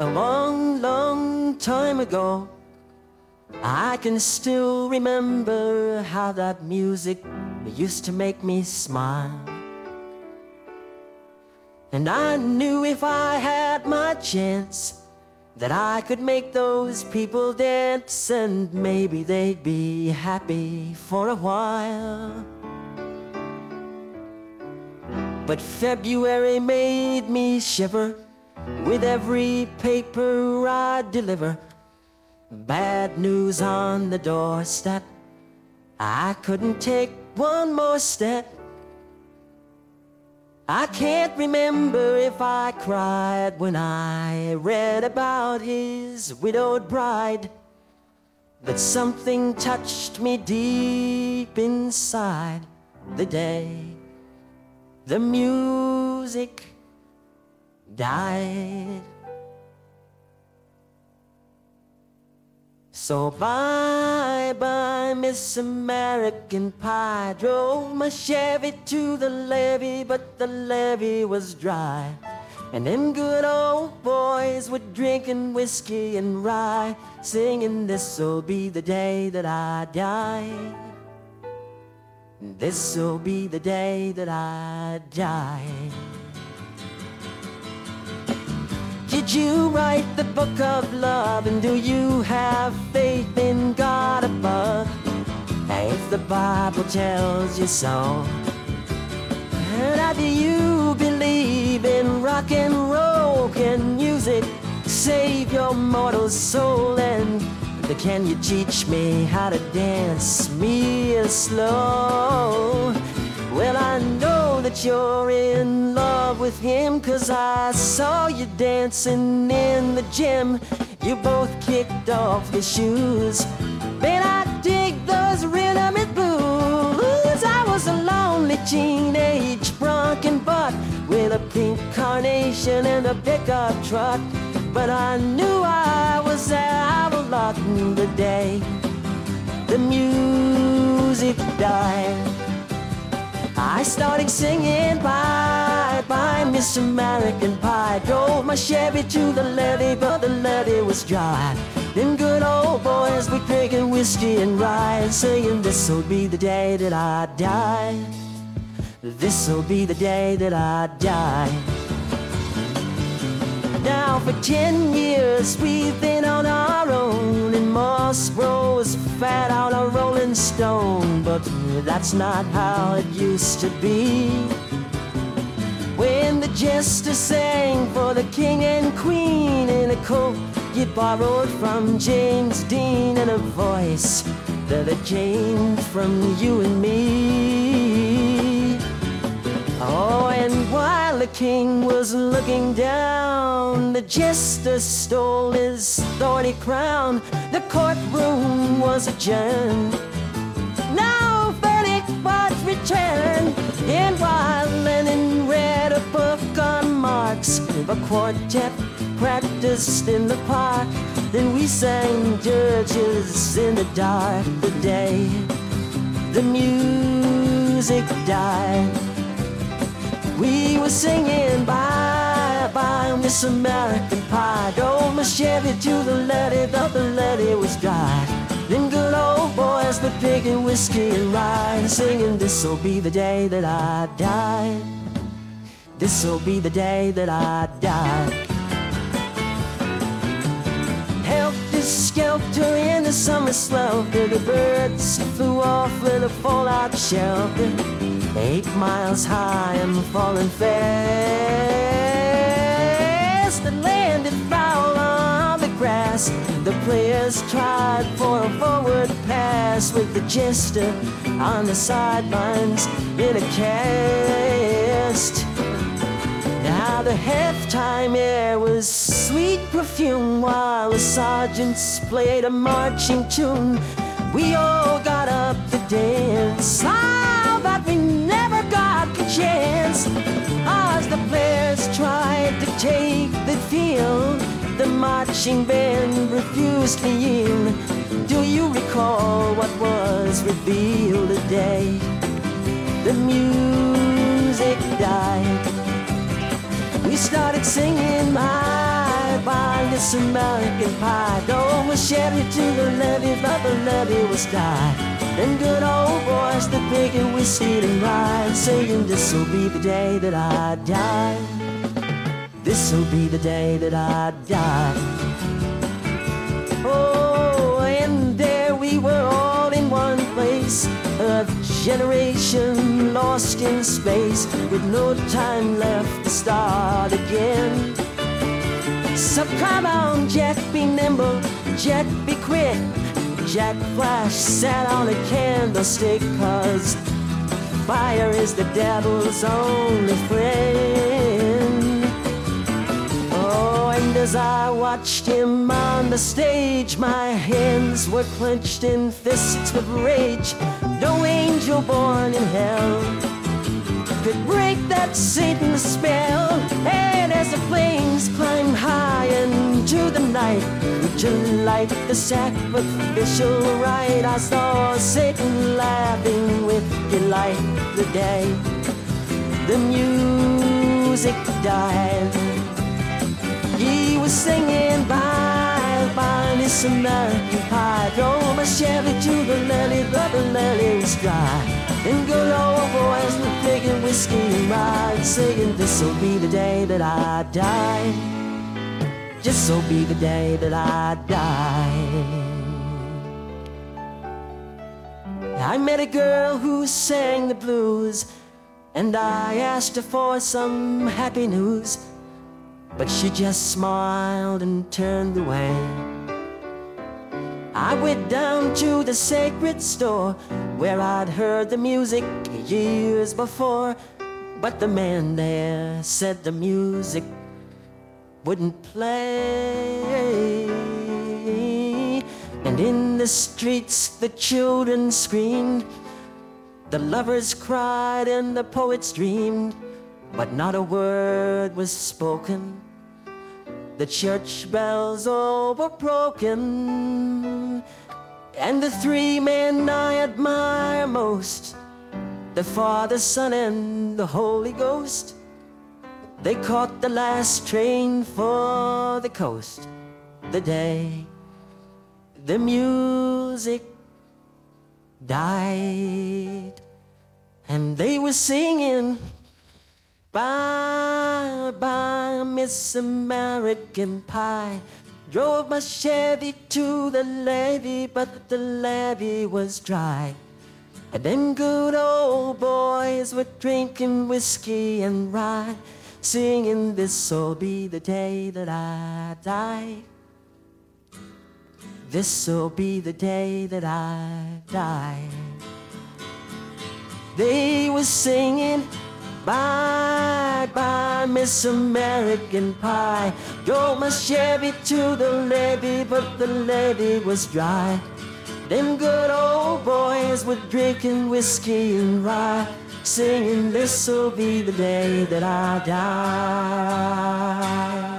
A long, long time ago, I can still remember how that music used to make me smile. And I knew if I had my chance that I could make those people dance, and maybe they'd be happy for a while. But February made me shiver with every paper I deliver. Bad news on the doorstep, I couldn't take one more step. I can't remember if I cried when I read about his widowed bride, but something touched me deep inside the day the music died. So bye-bye, Miss American Pie. Drove my Chevy to the levee, but the levee was dry. And them good old boys were drinking whiskey and rye, singing, this'll be the day that I die. This'll be the day that I die. Did you write the book of love, and do you have faith in God above? If the Bible tells you so. Now do you believe in rock and roll? Can music save your mortal soul? And can you teach me how to dance real slow? Well, I know that you're in love with him, 'cause I saw you dancing in the gym. You both kicked off your shoes. Man, I dig those rhythm and blues. I was a lonely teenage bronc butt with a pink carnation and a pickup truck, but I knew I was out of luck the day the music died. I started singing bye-bye, Miss American Pie. Drove my Chevy to the levee, but the levee was dry. Them good old boys were drinking whiskey and rye, singing, this'll be the day that I die. This'll be the day that I die. Now for 10 years we've been on our own, and Moss Bros fat out a Rolling Stone, but that's not how it used to be. When the jester sang for the king and queen in a coat you borrowed from James Dean, and a voice that came from you and me. Oh, and while the king was looking down, the jester stole his thorny crown. The courtroom was adjourned. No verdict was returned. And while Lenin read a book on Marx, a quartet practiced in the park, then we sang dirges in the dark the day the music died. We were singing bye-bye, Miss American Pie. Drove my Chevy to the levee, but the levee was dry. Them good old boys were drinking whiskey and rye, singing, this'll be the day that I die. This'll be the day that I die. Helter-skelter in the summer swelter, the birds flew off with a fallout shelter. 8 miles high and falling fast. The landed foul on the grass. The players tried for a forward pass, with the jester on the sidelines in a cast. Now the halftime air was sweet perfume, while the sergeants played a marching tune. We all got up to dance, but we never got the chance. As the players tried to take the field, the marching band refused to yield. Do you recall what was revealed today? The music died. We started singing bye-bye, this American pie. Drove my Chevy to the levee, but the levee was dry. Them good old boys that drinking whiskey and rye, saying this'll be the day that I die. This'll be the day that I die. Oh, and there we were all in one place, a generation lost in space, with no time left to start again. So come on, Jack, be nimble, Jack, be quick. Jack Flash sat on a candlestick, 'cause fire is the devil's only friend. Oh, and as I watched him on the stage, my hands were clenched in fists of rage. No angel born in hell could break that Satan's spell. And as the flames climbed high into the night, to light the sacrificial rite, I saw Satan laughing with delight. The day the music died, he was singing bye bye Miss American Pie. Drove my Chevy to the levee, but the levee was dry. Them good old boys were drinking whiskey and rye, singing this'll be the day that I die. This'll be the day that I die. I met a girl who sang the blues, and I asked her for some happy news, but she just smiled and turned away. I went down to the sacred store where I'd heard the music years before, but the man there said the music wouldn't play. And in the streets the children screamed, the lovers cried and the poets dreamed, but not a word was spoken. The church bells all were broken. And the three men I admire most, the Father, Son, and the Holy Ghost, they caught the last train for the coast the day the music died. And they were singing bye bye Miss American Pie. Drove my Chevy to the levee, but the levee was dry. And them good old boys were drinking whiskey and rye, singing this'll be the day that I die. This'll be the day that I die. They were singing bye bye Miss American Pie. Drove my Chevy to the levee, but the levee was dry. Them good old boys were drinking whiskey and rye, singing this'll be the day that I die.